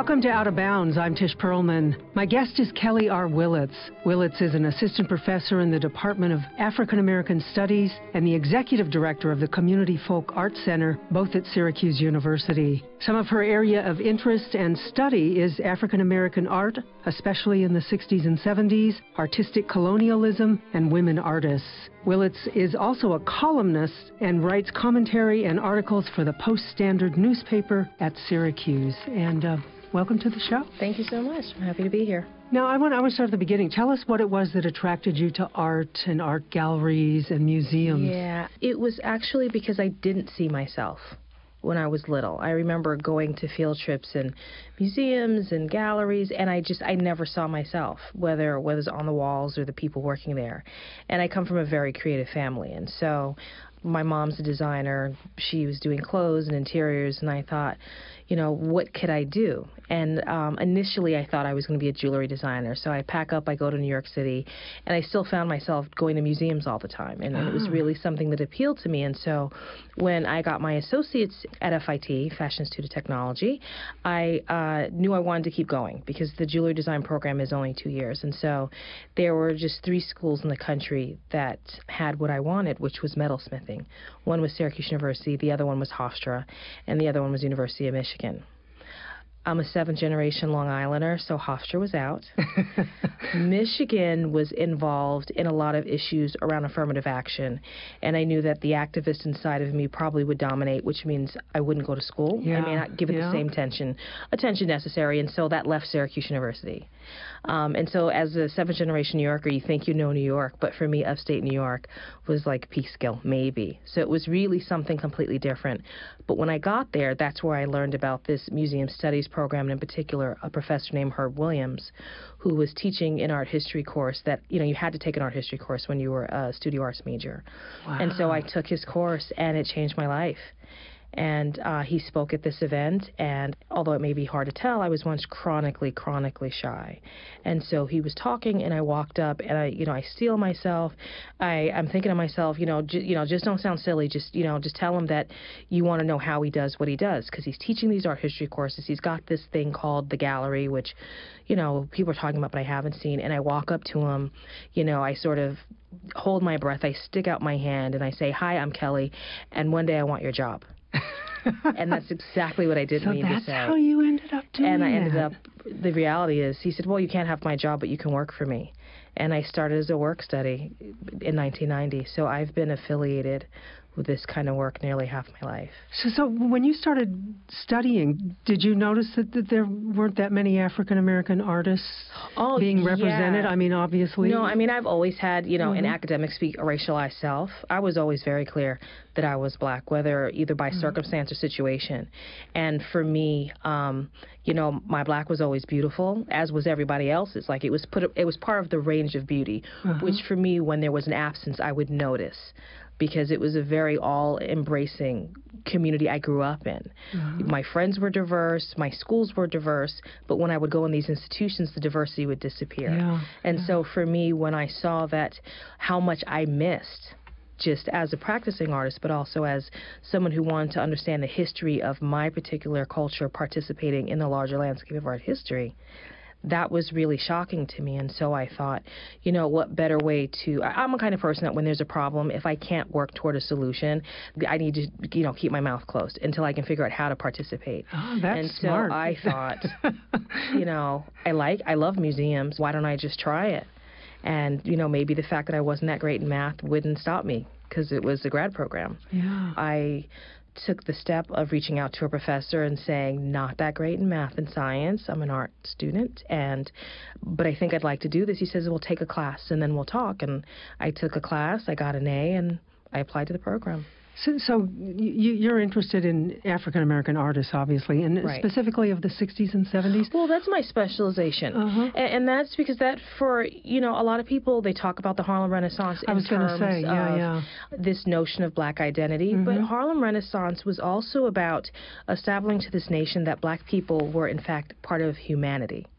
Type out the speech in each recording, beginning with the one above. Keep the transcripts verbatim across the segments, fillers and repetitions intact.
Welcome to Out of Bounds. I'm Tish Perlman. My guest is Kelly R. Willits. Willits is an assistant professor in the Department of African American Studies and the executive director of the Community Folk Arts Center, both at Syracuse University. Some of her area of interest and study is African American art, especially in the sixties and seventies, artistic colonialism, and women artists. Willits is also a columnist and writes commentary and articles for the Post-Standard newspaper at Syracuse. And uh, welcome to the show. Thank you so much. I'm happy to be here. Now, I want, I want to start at the beginning. Tell us what it was that attracted you to art and art galleries and museums. Yeah, it was actually because I didn't see myself when I was little. I remember going to field trips and museums and galleries, and I just, I never saw myself, whether it was on the walls or the people working there. And I come from a very creative family, and so my mom's a designer. She was doing clothes and interiors, and I thought, you know, what could I do? And um, initially I thought I was going to be a jewelry designer. So I pack up, I go to New York City, and I still found myself going to museums all the time. And, and it was really something that appealed to me. And so when I got my associates at F I T, Fashion Institute of Technology, I uh, knew I wanted to keep going because the jewelry design program is only two years. And so there were just three schools in the country that had what I wanted, which was metalsmithing. One was Syracuse University, the other one was Hofstra, and the other one was University of Michigan. I'm a seventh-generation Long Islander, so Hofstra was out. Michigan was involved in a lot of issues around affirmative action, and I knew that the activist inside of me probably would dominate, which means I wouldn't go to school. Yeah, I may not give it yeah. the same attention, attention necessary, and so that left Syracuse University. Um, and so as a seventh-generation New Yorker, you think you know New York, but for me, upstate New York was like Peekskill, maybe. So it was really something completely different. But when I got there, that's where I learned about this museum studies program, and in particular, a professor named Herb Williams, who was teaching an art history course that, you know, you had to take an art history course when you were a studio arts major. Wow. And so I took his course, and it changed my life. And uh, he spoke at this event, and although it may be hard to tell, I was once chronically, chronically shy. And so he was talking, and I walked up, and I, you know, I steel myself. I, I'm thinking to myself, you know, j- you know, just don't sound silly. Just, you know, just tell him that you want to know how he does what he does, because he's teaching these art history courses. He's got this thing called the gallery, which, you know, people are talking about, but I haven't seen. And I walk up to him, you know, I sort of hold my breath, I stick out my hand, and I say, "Hi, I'm Kelly, and one day I want your job." And that's exactly what I didn't so mean to say. So that's how you ended up doing And I ended that. up, the reality is, he said, "Well, you can't have my job, but you can work for me." And I started as a work study in nineteen ninety. So I've been affiliated with this kind of work nearly half my life. So, so when you started studying, did you notice that, that there weren't that many African-American artists oh, being represented? Yeah. I mean, obviously. No, I mean, I've always had, you know, mm-hmm. an academic speak a racialized self. I was always very clear that I was black, whether either by mm-hmm. circumstance or situation. And for me, um, you know, my black was always beautiful, as was everybody else's. Like, it was put, it was part of the range of beauty, uh-huh. which for me, when there was an absence, I would notice, because it was a very all-embracing community I grew up in. Mm-hmm. My friends were diverse, my schools were diverse, but when I would go in these institutions, the diversity would disappear. Yeah, and yeah. so for me, when I saw that, how much I missed, just as a practicing artist, but also as someone who wanted to understand the history of my particular culture participating in the larger landscape of art history, that was really shocking to me. And so I thought, you know, what better way to, I'm a kind of person that when there's a problem, if I can't work toward a solution, I need to, you know, keep my mouth closed until I can figure out how to participate. Oh, that's and so smart. I thought, you know, I like, I love museums. Why don't I just try it? And, you know, maybe the fact that I wasn't that great in math wouldn't stop me, because it was a grad program. Yeah. I took the step of reaching out to a professor and saying, not that great in math and science. I'm an art student, and but I think I'd like to do this. He says, well, take a class, and then we'll talk. And I took a class. I got an A, and I applied to the program. So, so you, you're interested in African-American artists, obviously, and right. specifically of the sixties and seventies? Well, that's my specialization. Uh-huh. And, and that's because that for, you know, a lot of people, they talk about the Harlem Renaissance in I was terms say, yeah, of yeah. this notion of black identity. Mm-hmm. But Harlem Renaissance was also about establishing to this nation that black people were, in fact, part of humanity.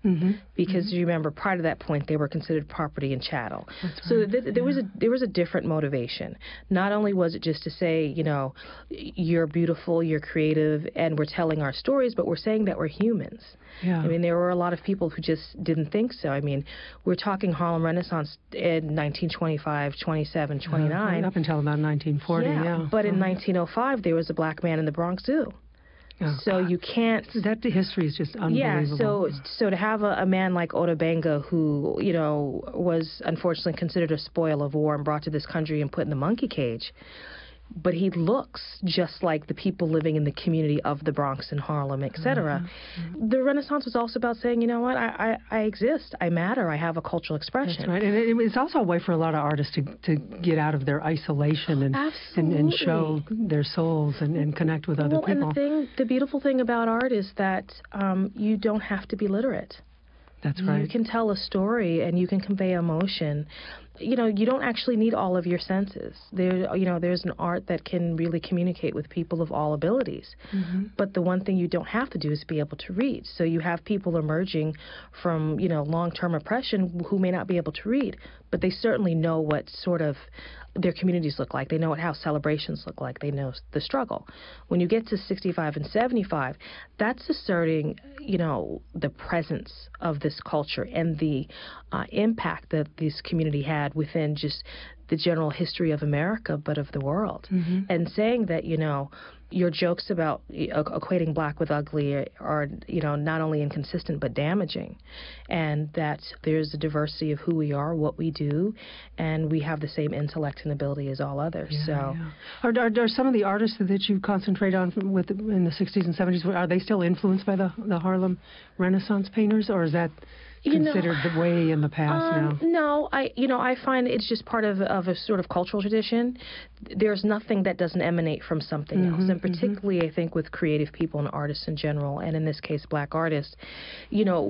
Mm-hmm. Because mm-hmm. you remember, prior to that point, they were considered property and chattel. Right. So th- there yeah. was a there was a different motivation. Not only was it just to say, you know, you're beautiful, you're creative, and we're telling our stories, but we're saying that we're humans. Yeah. I mean, there were a lot of people who just didn't think so. I mean, we're talking Harlem Renaissance in nineteen twenty-five, twenty-seven, twenty-nine. Uh, up until about nineteen forty, yeah. yeah. But in uh-huh. nineteen oh five, there was a black man in the Bronx Zoo. Oh, so God. you can't. That history is just unbelievable. Yeah. So so to have a, a man like Ota Benga, who you know was unfortunately considered a spoil of war and brought to this country and put in the monkey cage, but he looks just like the people living in the community of the Bronx and Harlem, et cetera. Mm-hmm. The Renaissance was also about saying, you know what, I, I, I exist, I matter, I have a cultural expression. That's right, and it, it's also a way for a lot of artists to to get out of their isolation and and, and show their souls and, and connect with other well, people. And the thing, the beautiful thing about art is that um, you don't have to be literate. That's right. You can tell a story and you can convey emotion. You know, you don't actually need all of your senses. There, you know, there's an art that can really communicate with people of all abilities. Mm-hmm. But the one thing you don't have to do is be able to read. So you have people emerging from, you know, long-term oppression who may not be able to read, but they certainly know what sort of their communities look like. They know what how celebrations look like. They know the struggle. When you get to sixty-five and seventy-five, that's asserting, you know, the presence of this culture and the uh, impact that this community had within just the general history of America, but of the world. Mm-hmm. And saying that, you know, your jokes about uh, equating black with ugly are, you know, not only inconsistent but damaging, and that there's a diversity of who we are, what we do, and we have the same intellect and ability as all others. Yeah, so, yeah. Are, are, are some of the artists that you concentrate on with in the sixties and seventies, are they still influenced by the the Harlem Renaissance painters, or is that considered you know, the way in the past um, now? No, I you know I find it's just part of of a sort of cultural tradition. There's nothing that doesn't emanate from something mm-hmm, else, and particularly mm-hmm. I think with creative people and artists in general, and in this case black artists, you know,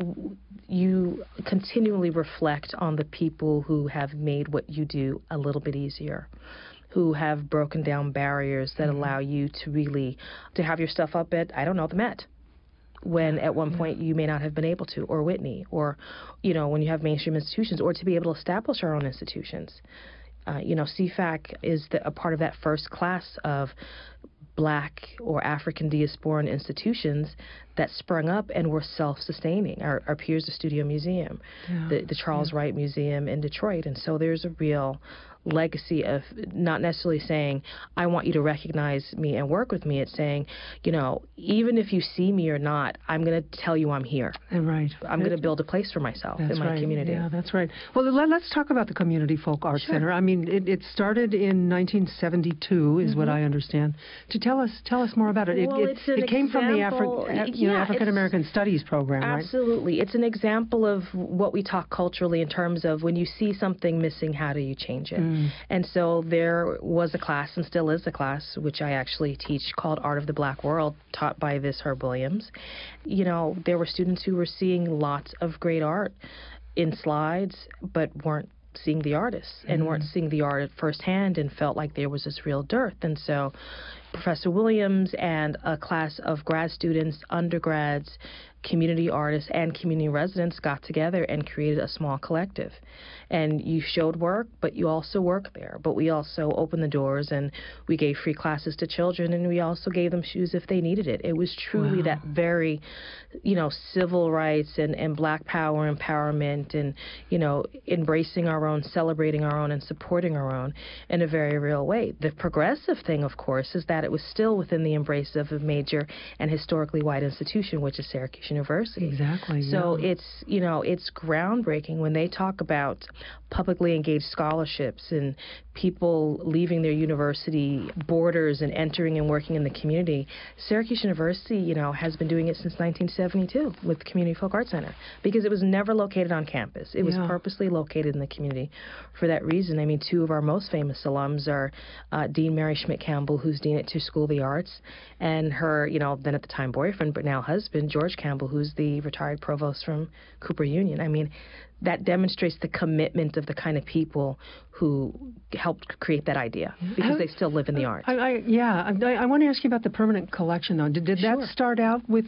you continually reflect on the people who have made what you do a little bit easier, who have broken down barriers that mm-hmm. allow you to really to have your stuff up at, I don't know, the Met, when at one point you may not have been able to, or Whitney, or, you know, when you have mainstream institutions, or to be able to establish our own institutions. Uh, you know, C FAC is the, a part of that first class of black or African diasporan institutions that sprung up and were self-sustaining. Our, our peers, the Studio Museum, yeah. the, the Charles yeah. Wright Museum in Detroit. And so there's a real legacy of not necessarily saying, I want you to recognize me and work with me. It's saying, you know, even if you see me or not, I'm going to tell you I'm here. Right. I'm going to build a place for myself that's in my right. community. Yeah, that's right. Well, let, let's talk about the Community Folk Arts sure. Center. I mean, it, it started in nineteen seventy-two, is mm-hmm. what I understand. To tell us, tell us more about it. Well, it, it, it came example, from the Afri- you know, yeah, African American Studies program, right? Absolutely. It's an example of what we talk culturally in terms of when you see something missing, how do you change it? Mm. And so there was a class, and still is a class, which I actually teach, called Art of the Black World, taught by this Herb Williams. You know, there were students who were seeing lots of great art in slides, but weren't seeing the artists and mm-hmm. weren't seeing the art firsthand and felt like there was this real dearth. And so Professor Williams and a class of grad students, undergrads, community artists, and community residents got together and created a small collective. And you showed work, but you also worked there. But we also opened the doors, and we gave free classes to children, and we also gave them shoes if they needed it. It was truly wow. that very, you know, civil rights and, and black power empowerment and, you know, embracing our own, celebrating our own, and supporting our own in a very real way. The progressive thing, of course, is that it was still within the embrace of a major and historically white institution, which is Syracuse University. Exactly. So yeah. it's, you know, it's groundbreaking when they talk about publicly engaged scholarships and people leaving their university borders and entering and working in the community. Syracuse University, you know, has been doing it since nineteen seventy-two with the Community Folk Arts Center, because it was never located on campus. It was yeah. purposely located in the community for that reason. I mean, two of our most famous alums are uh, Dean Mary Schmidt Campbell, who's dean at Tisch School of the Arts, and her, you know, then at the time boyfriend, but now husband, George Campbell, who's the retired provost from Cooper Union. I mean, that demonstrates the commitment of the kind of people who helped create that idea, because I, they still live in the arts. I, I, yeah, I, I want to ask you about the permanent collection, though. Did, did sure. that start out with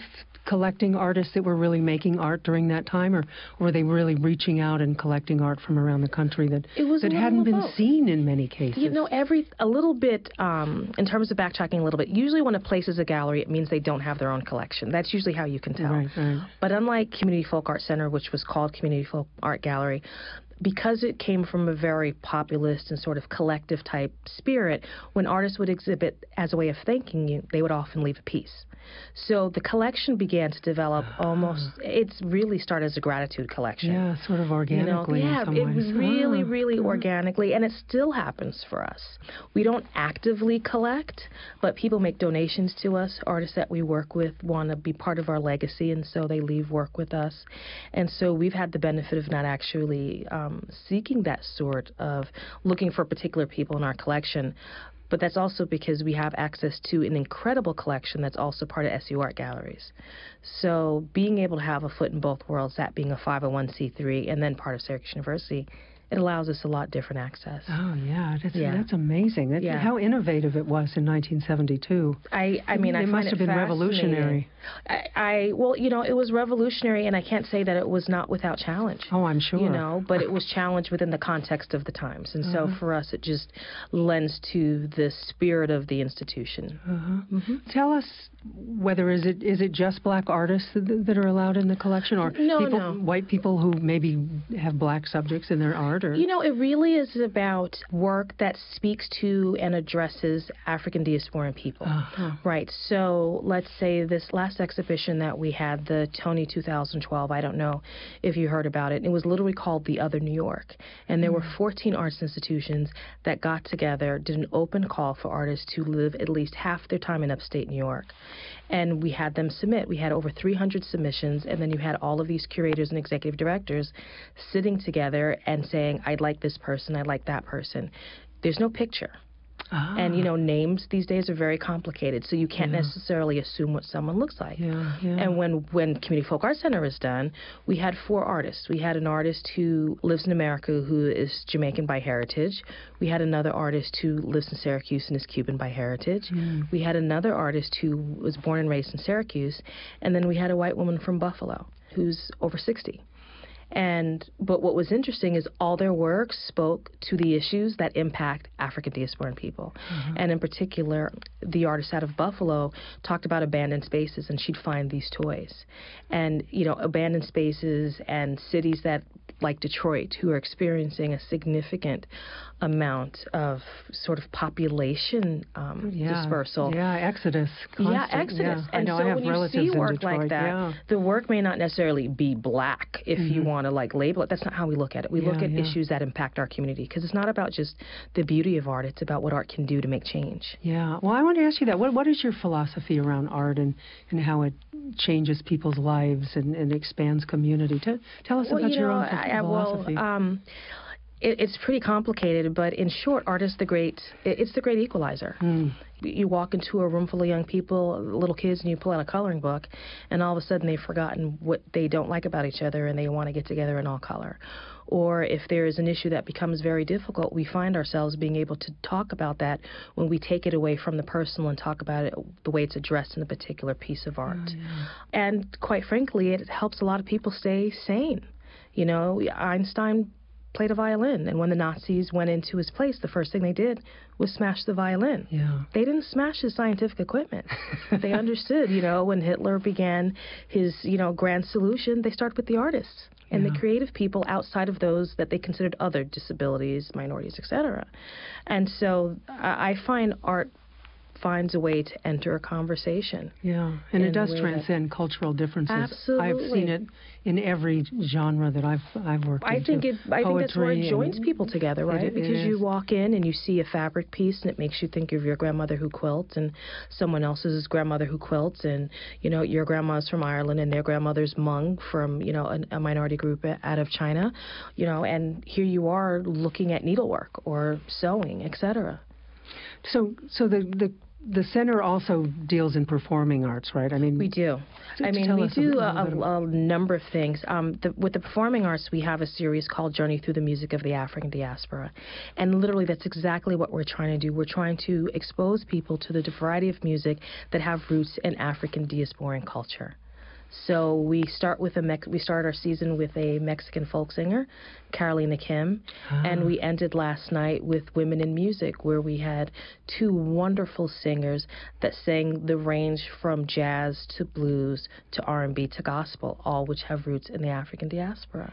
collecting artists that were really making art during that time, or, or were they really reaching out and collecting art from around the country that it was that hadn't been seen in many cases? You know, every a little bit um, in terms of backtracking a little bit. Usually, when a place is a gallery, it means they don't have their own collection. That's usually how you can tell. Right, right. But unlike Community Folk Art Center, which was called Community Folk Art Gallery, because it came from a very populist and sort of collective type spirit, when artists would exhibit as a way of thanking you, they would often leave a piece. So the collection began to develop almost, it's really started as a gratitude collection. Yeah, sort of organically. You know, yeah, in some it ways. really, ah, really ah. organically, and it still happens for us. We don't actively collect, but people make donations to us. Artists that we work with want to be part of our legacy, and so they leave work with us. And so we've had the benefit of not actually um, seeking that sort of looking for particular people in our collection. But that's also because we have access to an incredible collection that's also part of S U Art Galleries. So being able to have a foot in both worlds, that being a five oh one c three and then part of Syracuse University, it allows us a lot different access. Oh, yeah. That's, yeah. that's amazing. That, yeah. How innovative it was in nineteen seventy-two. I, I mean, it I find must have it been revolutionary. I, I, well, you know, it was revolutionary, and I can't say that it was not without challenge. Oh, I'm sure. You know, but it was challenged within the context of the times. And uh-huh. so for us, it just lends to the spirit of the institution. Uh-huh. Mm-hmm. Tell us whether is it is it just black artists that, that are allowed in the collection, or no, people, no. white people who maybe have black subjects in their art? Or? You know, it really is about work that speaks to and addresses African diasporan people. Uh-huh. Right. So let's say this last exhibition that we had, the Tony two thousand twelve, I don't know if you heard about it. It was literally called The Other New York. And there mm. were fourteen arts institutions that got together, did an open call for artists to live at least half their time in upstate New York. And we had them submit. We had over three hundred submissions, and then you had all of these curators and executive directors sitting together and saying, I'd like this person, I'd like that person. There's no picture. Ah. And, you know, names these days are very complicated, so you can't yeah. necessarily assume what someone looks like. Yeah, yeah. And when, when Community Folk Art Center is done, we had four artists. We had an artist who lives in America who is Jamaican by heritage. We had another artist who lives in Syracuse and is Cuban by heritage. Mm. We had another artist who was born and raised in Syracuse. And then we had a white woman from Buffalo who's over sixty. And but what was interesting is all their work spoke to the issues that impact African diasporan people. Mm-hmm. And in particular, the artist out of Buffalo talked about abandoned spaces, and she'd find these toys. And, you know, abandoned spaces and cities that, like Detroit, who are experiencing a significant amount of sort of population um, yeah. dispersal. Yeah, exodus. Constant. Yeah, exodus. Yeah. And I know, so I have when you relatives see work in Detroit. like that, yeah. the work may not necessarily be black if mm-hmm. you want to like label it. That's not how we look at it. We yeah, look at yeah. issues that impact our community, because it's not about just the beauty of art. It's about what art can do to make change. Yeah. Well, I want to ask you that. What What is your philosophy around art and, and how it changes people's lives and, and expands community? T- tell us well, about you your know, own I, philosophy. Well, um, it, it's pretty complicated, but in short, art is the great, it, it's the great equalizer. Mm. You walk into a room full of young people, little kids, and you pull out a coloring book, and all of a sudden they've forgotten what they don't like about each other, and they want to get together in all color. Or if there is an issue that becomes very difficult, we find ourselves being able to talk about that when we take it away from the personal and talk about it the way it's addressed in a particular piece of art. Oh, yeah. And quite frankly, it helps a lot of people stay sane. You know, Einstein played a violin, and when the Nazis went into his place, the first thing they did was smash the violin. Yeah. They didn't smash his scientific equipment. They understood, you know, when Hitler began his, you know, grand solution, they started with the artists and yeah. the creative people outside of those that they considered other disabilities, minorities, et cetera. And so I, I find art finds a way to enter a conversation. Yeah, and it does transcend that, cultural differences. Absolutely. I've seen it in every genre that I've I've worked I into. think it. I think that's where it joins people together, right? It, it because is. you walk in and you see a fabric piece, and it makes you think of your grandmother who quilts, and someone else's grandmother who quilts, and you know your grandma's from Ireland, and their grandmother's Hmong from you know a, a minority group out of China, you know, and here you are looking at needlework or sewing, et cetera. So, so the the the center also deals in performing arts, right? I mean, we do. To, I to mean, we do a, a, a, a number of things. Um, the, with the performing arts, we have a series called Journey Through the Music of the African Diaspora, and literally that's exactly what we're trying to do. We're trying to expose people to the variety of music that have roots in African diasporan culture. So we start with a Mex- we start our season with a Mexican folk singer, Carolina Kim, ah. and we ended last night with Women in Music, where we had two wonderful singers that sang the range from jazz to blues to R and B to gospel, all which have roots in the African diaspora.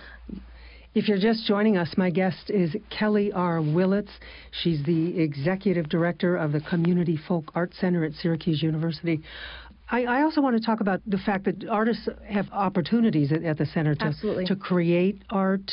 If you're just joining us, my guest is Kelly R. Willits. She's the executive director of the Community Folk Arts Center at Syracuse University. I, I also want to talk about the fact that artists have opportunities at, at the center to, to create art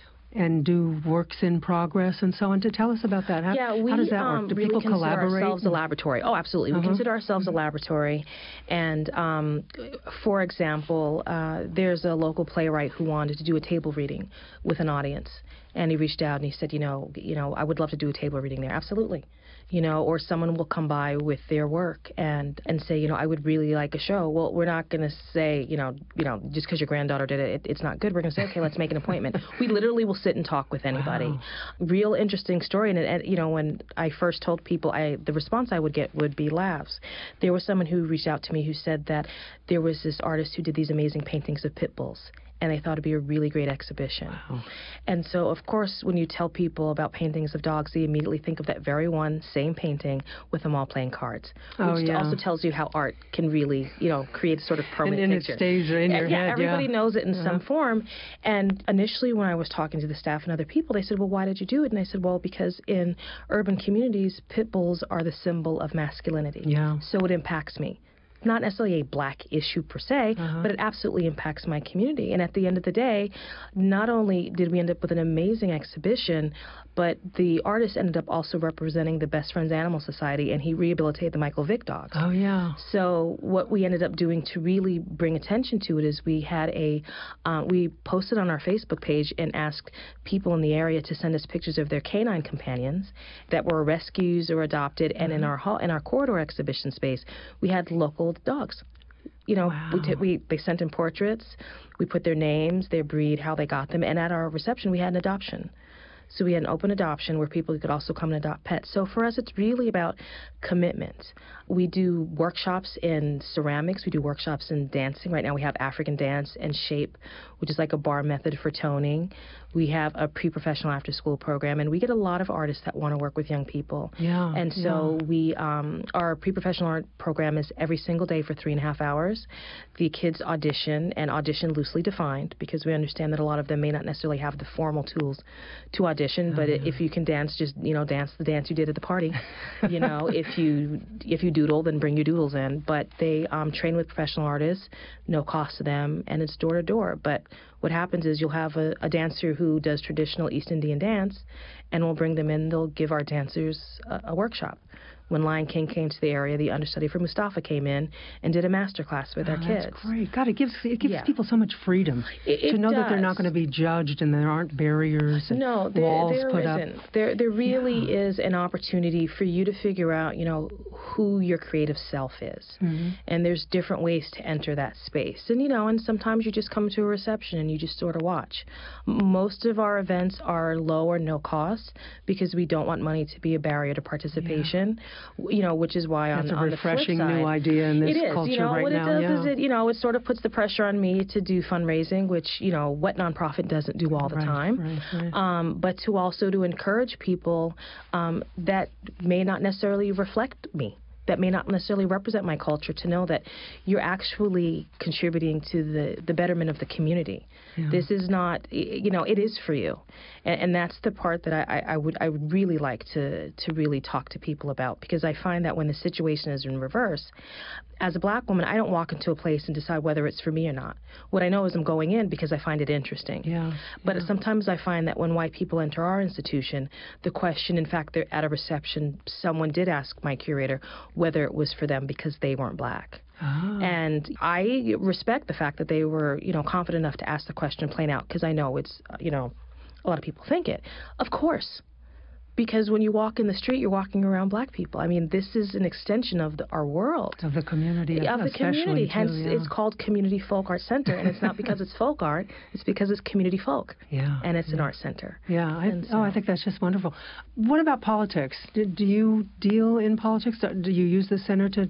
and do works in progress and so on. To tell us about that. How, yeah, we how does that um, work? Do really people consider collaborate? ourselves a laboratory. Oh, absolutely. Uh-huh. We consider ourselves a laboratory. And, um, for example, uh, there's a local playwright who wanted to do a table reading with an audience. And he reached out and he said, you know, you know, I would love to do a table reading there. Absolutely. You know, or someone will come by with their work and, and say, you know, I would really like a show. Well, we're not going to say, you know, you know, just because your granddaughter did it, it, it's not good. We're going to say, okay, let's make an appointment. We literally will sit and talk with anybody. Wow. Real interesting story. And, and, you know, when I first told people, I the response I would get would be laughs. There was someone who reached out to me who said that there was this artist who did these amazing paintings of pit bulls, and they thought it'd be a really great exhibition. Wow. And so, of course, when you tell people about paintings of dogs, they immediately think of that very one, same painting, with them all playing cards. Oh, which yeah. also tells you how art can really, you know, create a sort of permanent and, and picture. it stays in your yeah, head. everybody yeah. knows it in uh-huh. some form. And initially, when I was talking to the staff and other people, they said, well, why did you do it? And I said, well, because in urban communities, pit bulls are the symbol of masculinity. Yeah. So it impacts me. Not necessarily a black issue per se, uh-huh. but it absolutely impacts my community. And at the end of the day, not only did we end up with an amazing exhibition, but the artist ended up also representing the Best Friends Animal Society, and he rehabilitated the Michael Vick dogs. Oh, yeah. So what we ended up doing to really bring attention to it is we had a, uh, we posted on our Facebook page and asked people in the area to send us pictures of their canine companions that were rescues or adopted, and mm-hmm. in our hall, in our corridor exhibition space, we had local dogs. You know, wow. we, t- we they sent in portraits, we put their names, their breed, how they got them, and at our reception we had an adoption. So we had an open adoption where people could also come and adopt pets. So for us, it's really about commitment. We do workshops in ceramics. We do workshops in dancing. Right now we have African dance and shape, which is like a bar method for toning. We have a pre-professional after-school program, and we get a lot of artists that want to work with young people. Yeah, and so yeah. we, um, our pre-professional art program is every single day for three and a half hours. The kids audition, and audition loosely defined, because we understand that a lot of them may not necessarily have the formal tools to audition. Oh, but yeah. if you can dance, just you know, dance the dance you did at the party. You know, if you if you doodle, then bring your doodles in. But they um, train with professional artists, no cost to them, and it's door to door. But what happens is you'll have a, a dancer who does traditional East Indian dance, and we'll bring them in. They'll give our dancers a, a workshop. When Lion King came to the area, the understudy for Mustafa came in and did a master class with oh, our kids. That's great. God, it gives it gives yeah. people so much freedom it, to know it that they're does. not going to be judged and there aren't barriers and no, there, walls there put isn't. up. There, there really yeah. is an opportunity for you to figure out, you know, who your creative self is. Mm-hmm. And there's different ways to enter that space. And, you know, and sometimes you just come to a reception and you just sort of watch. Most of our events are low or no cost because we don't want money to be a barrier to participation, yeah. you know, which is why on, That's a on refreshing the flip side, new idea in this it is, culture you know, right what now. it does yeah. is it, you know, it sort of puts the pressure on me to do fundraising, which, you know, what nonprofit doesn't do all the right, time. Right, right. Um, but to also to encourage people um, that may not necessarily reflect me, that may not necessarily represent my culture, to know that you're actually contributing to the, the betterment of the community. Yeah. This is not, you know, it is for you. And, and that's the part that I, I would I would really like to, to really talk to people about, because I find that when the situation is in reverse, as a black woman, I don't walk into a place and decide whether it's for me or not. What I know is I'm going in because I find it interesting. Yeah, but yeah. sometimes I find that when white people enter our institution, the question, in fact, they're at a reception, someone did ask my curator whether it was for them because they weren't black. Oh. And I respect the fact that they were, you know, confident enough to ask the question plain out, because I know it's, you know, a lot of people think it. Of course. Because when you walk in the street, you're walking around black people. I mean, this is an extension of the, our world. Of the community. Of the community. Too, Hence, yeah. it's called Community Folk Art Center. And it's not because it's folk art. It's because it's community folk. Yeah. And it's yeah. an art center. Yeah. I, so, oh, I think that's just wonderful. What about politics? Do, do you deal in politics? Do you use the center to,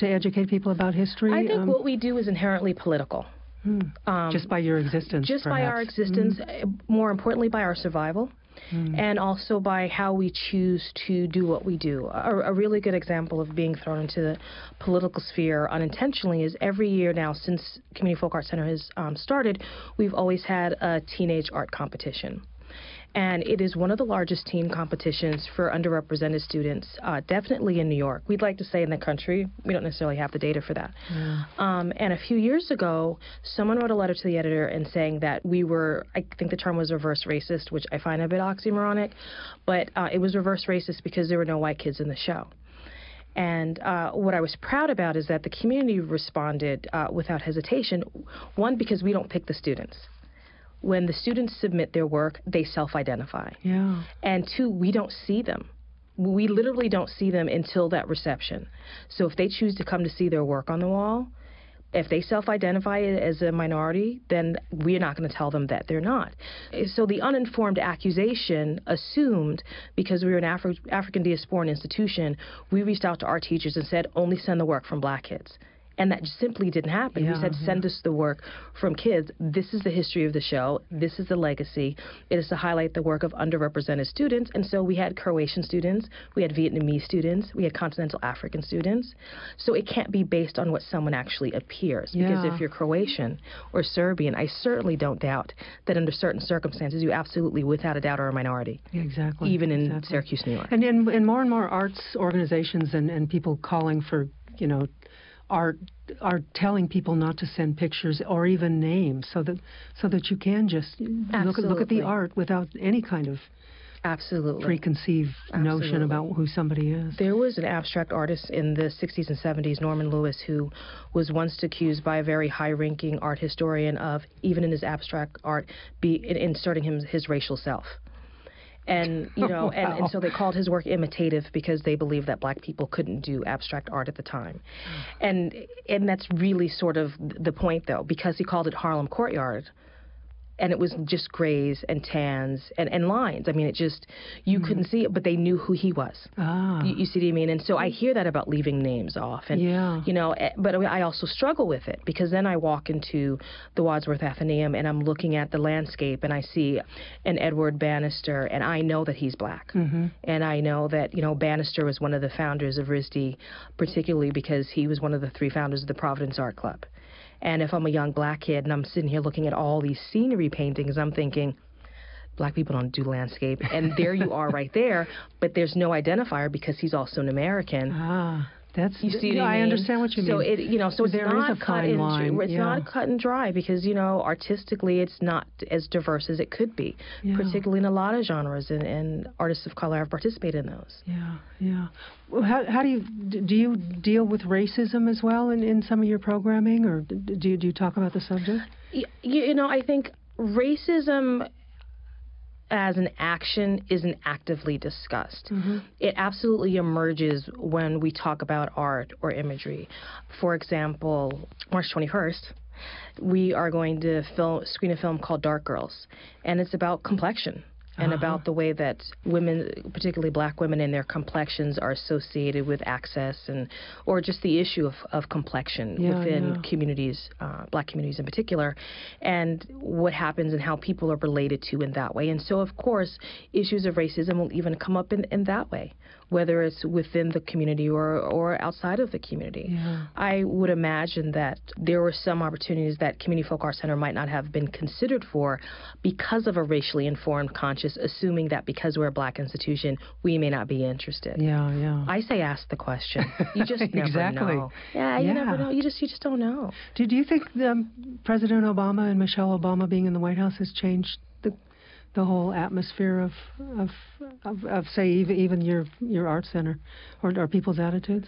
to educate people about history? I think um, what we do is inherently political. hmm. um, just by your existence, Just perhaps. by our existence, mm. more importantly by our survival. Mm. And also by how we choose to do what we do. A, a really good example of being thrown into the political sphere unintentionally is every year now since Community Folk Art Center has um, started, we've always had a teenage art competition. And it is one of the largest teen competitions for underrepresented students, uh, definitely in New York. We'd like to say in the country. We don't necessarily have the data for that. Yeah. Um, and a few years ago, someone wrote a letter to the editor and saying that we were, I think the term was reverse racist, which I find a bit oxymoronic, but uh, it was reverse racist because there were no white kids in the show. And uh, what I was proud about is that the community responded uh, without hesitation, one, because we don't pick the students. When the students submit their work, they self-identify. Yeah. And two, we don't see them. We literally don't see them until that reception. So if they choose to come to see their work on the wall, if they self-identify as a minority, then we're not going to tell them that they're not. So the uninformed accusation assumed, because we were an Afri- African diasporan institution, we reached out to our teachers and said, only send the work from black kids. And that simply didn't happen. Yeah, we said, send yeah. us the work from kids. This is the history of the show. This is the legacy. It is to highlight the work of underrepresented students. And so we had Croatian students. We had Vietnamese students. We had continental African students. So it can't be based on what someone actually appears. Yeah. Because if you're Croatian or Serbian, I certainly don't doubt that under certain circumstances, you absolutely, without a doubt, are a minority. Yeah, exactly. Even in exactly. Syracuse, New York. And, and, and more and more arts organizations and, and people calling for, you know, are are telling people not to send pictures or even names, so that so that you can just look at, look at the art without any kind of absolutely preconceived absolutely. notion about who somebody is. There was an abstract artist in the sixties and seventies, Norman Lewis, who was once accused by a very high-ranking art historian of, even in his abstract art, be in, inserting him his racial self. And, you know, wow. and, and so they called his work imitative because they believed that black people couldn't do abstract art at the time. And and that's really sort of the point, though, because he called it Harlem Courtyard. And it was just grays and tans and, and lines. I mean, it just, you mm-hmm. couldn't see it, but they knew who he was. Ah. You, you see what I mean? And so I hear that about leaving names off. And, yeah. you know, but I also struggle with it because then I walk into the Wadsworth Atheneum and I'm looking at the landscape and I see an Edward Bannister and I know that he's black. Mm-hmm. And I know that, you know, Bannister was one of the founders of R I S D, particularly because he was one of the three founders of the Providence Art Club. And if I'm a young black kid and I'm sitting here looking at all these scenery paintings, I'm thinking, black people don't do landscape. And there you are right there, but there's no identifier because he's also an American. Ah, that's, you see yeah, what I, I mean? understand what you so mean. It, you know, so it's there not is a cut fine and line. It's yeah. not cut and dry because, you know, artistically it's not as diverse as it could be, yeah. particularly in a lot of genres, and, and artists of color have participated in those. Yeah, yeah. Well, how, how do you do you deal with racism as well in, in some of your programming, or do you, do you talk about the subject? You, you know, I think racism as an action isn't actively discussed. Mm-hmm. It absolutely emerges when we talk about art or imagery. For example, March twenty-first, we are going to film, screen a film called Dark Girls, and it's about complexion. And uh-huh. about the way that women, particularly black women, and their complexions are associated with access, and or just the issue of, of complexion yeah, within yeah. communities, uh, black communities in particular, and what happens and how people are related to in that way. And so, of course, issues of racism will even come up in, in that way, whether it's within the community or, or outside of the community. Yeah. I would imagine that there were some opportunities that Community Folk Art Center might not have been considered for because of a racially informed conscience, assuming that because we're a black institution, we may not be interested. Yeah, yeah. I say ask the question. You just never exactly. know. Yeah, you yeah. never know. You just you just don't know. Do, do you think um, President Obama and Michelle Obama being in the White House has changed the the whole atmosphere of of of, of say even even your your art center or, or people's attitudes?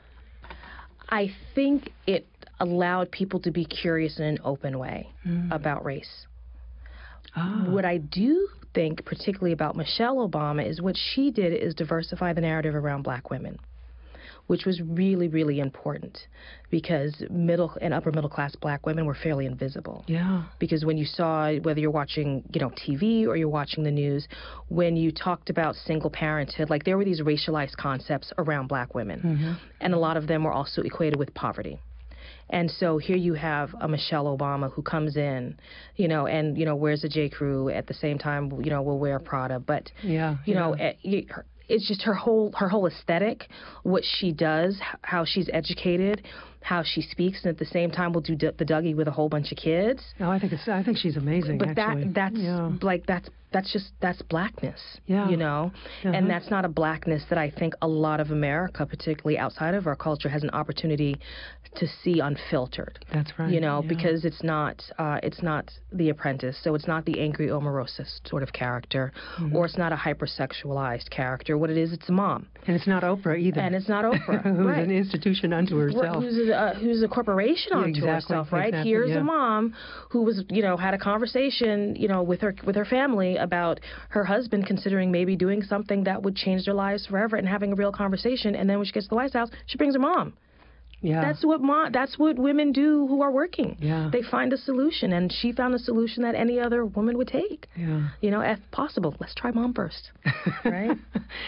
I think it allowed people to be curious in an open way mm. about race. Ah. What I do think, particularly about Michelle Obama, is what she did is diversify the narrative around black women. which was really, really important because middle and upper middle class black women were fairly invisible. Yeah. Because when you saw, whether you're watching, you know, T V or you're watching the news, when you talked about single parenthood, like there were these racialized concepts around black women. Mm-hmm. And a lot of them were also equated with poverty. And so here you have a Michelle Obama who comes in, you know, and, you know, wears a J. Crew at the same time, you know, will wear Prada. But, yeah, you yeah. know, it's just her whole her whole aesthetic, what she does, how she's educated, how she speaks, and at the same time will do the Dougie with a whole bunch of kids. No, I think it's I think she's amazing. But actually. that that's yeah. like that's that's just that's blackness. Yeah. You know, uh-huh. and that's not a blackness that I think a lot of America, particularly outside of our culture, has an opportunity to see unfiltered. That's right. You know, yeah. because it's not uh, it's not The Apprentice, so it's not the angry Omarosa sort of character, mm-hmm. or it's not a hypersexualized character. What it is, it's a mom. And it's not Oprah either. And it's not Oprah, who's right. an institution unto herself. Who's a, uh, who's a corporation yeah, unto exactly, herself, right? Exactly, Here's yeah. a mom who was, you know, had a conversation, you know, with her with her family about her husband considering maybe doing something that would change their lives forever, and having a real conversation. And then when she gets to the White House, she brings her mom. Yeah. That's what mom, that's what women do who are working. Yeah. They find a solution, and she found a solution that any other woman would take. Yeah. You know, if possible, let's try mom first, right?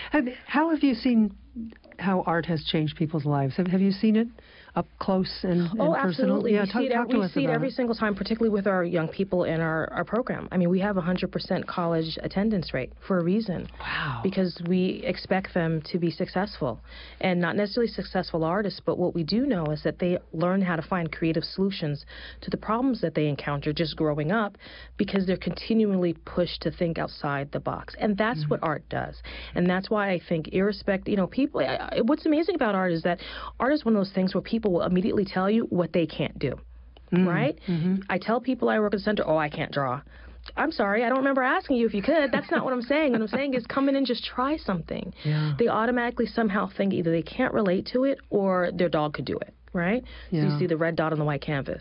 How have you seen how art has changed people's lives? Have, have you seen it up close and, and oh, personal? absolutely. Yeah, we talk, see it, talk to we us see it about every it. single time, particularly with our young people in our, our program. I mean, we have a one hundred percent college attendance rate for a reason. Wow. Because we expect them to be successful, and not necessarily successful artists, but what we do know is that they learn how to find creative solutions to the problems that they encounter just growing up, because they're continually pushed to think outside the box. And that's mm-hmm. what art does. And that's why I think, irrespective, you know, people, I, what's amazing about art is that art is one of those things where people will immediately tell you what they can't do, mm-hmm. right? Mm-hmm. I tell people I work at the center, oh, I can't draw. I'm sorry, I don't remember asking you if you could. That's not what I'm saying. What I'm saying is come in and just try something. Yeah. They automatically somehow think either they can't relate to it or their dog could do it, right? Yeah. So you see the red dot on the white canvas.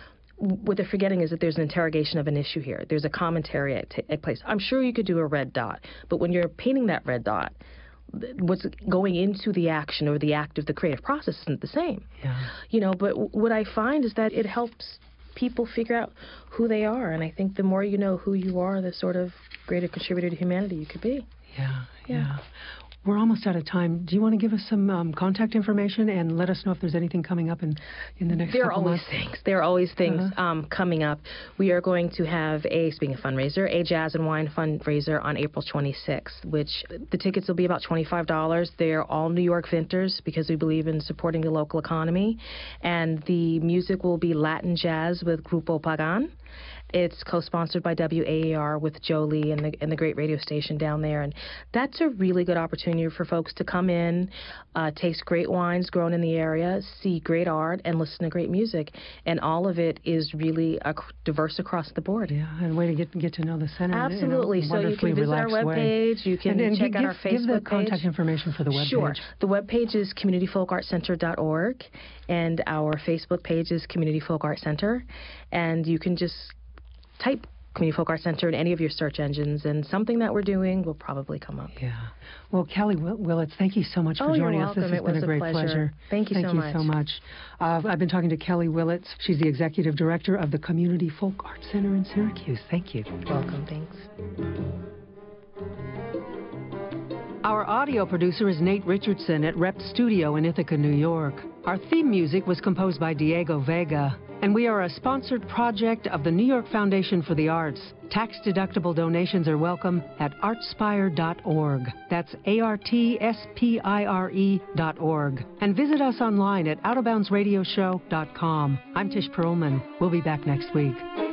What they're forgetting is that there's an interrogation of an issue here. There's a commentary at, t- at place. I'm sure you could do a red dot, but when you're painting that red dot, what's going into the action or the act of the creative process isn't the same. Yeah. You know, but w- what I find is that it helps people figure out who they are, and I think the more you know who you are, the sort of greater contributor to humanity you could be. Yeah, yeah. Yeah. We're almost out of time. Do you want to give us some um, contact information and let us know if there's anything coming up in, in the next there couple months? There are always things. There are always things uh-huh. um, coming up. We are going to have a, speaking of fundraiser, a Jazz and Wine fundraiser on April twenty-sixth, which the tickets will be about twenty-five dollars. They're all New York vintners because we believe in supporting the local economy. And the music will be Latin jazz with Grupo Pagan. It's co-sponsored by W A A R with Jolie and the and the great radio station down there, and that's a really good opportunity for folks to come in, uh, taste great wines grown in the area, see great art, and listen to great music, and all of it is really uh, diverse across the board. Yeah, and a way to get get to know the center. Absolutely. In a so you can visit our webpage. You can and, and check give, out our Facebook give the page. contact information for the webpage. Sure. The webpage is community folk art center dot org, and our Facebook page is Community Folk Art Center, and you can just type Community Folk Art Center in any of your search engines, and something that we're doing will probably come up. Yeah. Well, Kelly Willits, thank you so much for oh, joining you're us. welcome. This has it been was a great pleasure. pleasure. Thank you thank so you much. so much. Uh, I've been talking to Kelly Willits. She's the Executive Director of the Community Folk Art Center in Syracuse. Thank you. Welcome. Thanks. Our audio producer is Nate Richardson at Rep Studio in Ithaca, New York. Our theme music was composed by Diego Vega, and we are a sponsored project of the New York Foundation for the Arts. Tax-deductible donations are welcome at artspire dot org. That's A R T S P I R E dot org. And visit us online at out of bounds radio show dot com. I'm Tish Perlman. We'll be back next week.